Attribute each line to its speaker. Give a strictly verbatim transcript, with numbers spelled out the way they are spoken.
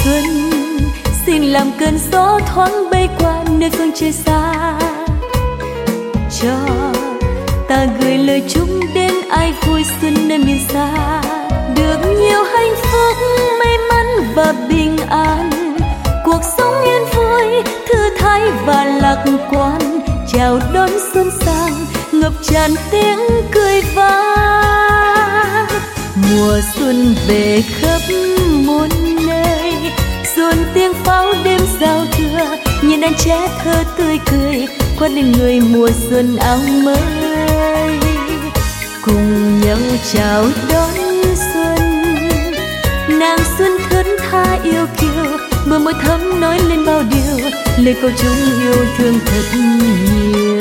Speaker 1: xuân, xin làm cơn gió thoáng bay qua nơi phương trời xa. Cho ta gửi lời chúc đến ai vui xuân nơi miền xa, được nhiều hạnh phúc may mắn và bình an, cuộc sống yên vui thư thái và lạc quan, chào đón xuân sang ngập tràn tiếng cười vang. Mùa xuân về khắp muôn nơi, rộn tiếng pháo đêm giao thừa, nhìn đàn trẻ thơ tươi cười qua lên người mùa xuân áo mới. Cùng nhau chào đón xuân, nàng xuân thướt tha yêu kiều, bờ môi thắm nói lên bao điều, lời câu chung yêu thương thật nhiều.